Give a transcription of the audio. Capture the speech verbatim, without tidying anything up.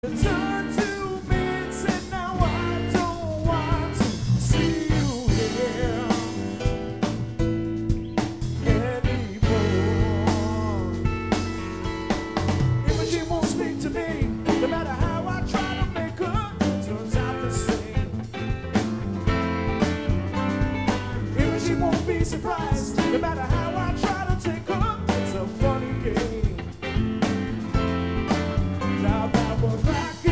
Turn to me and said, now I don't want to see you here anymore. Imagine won't speak to me, no matter how I try to make her, it turns out the same. Imagine won't be surprised, no matter how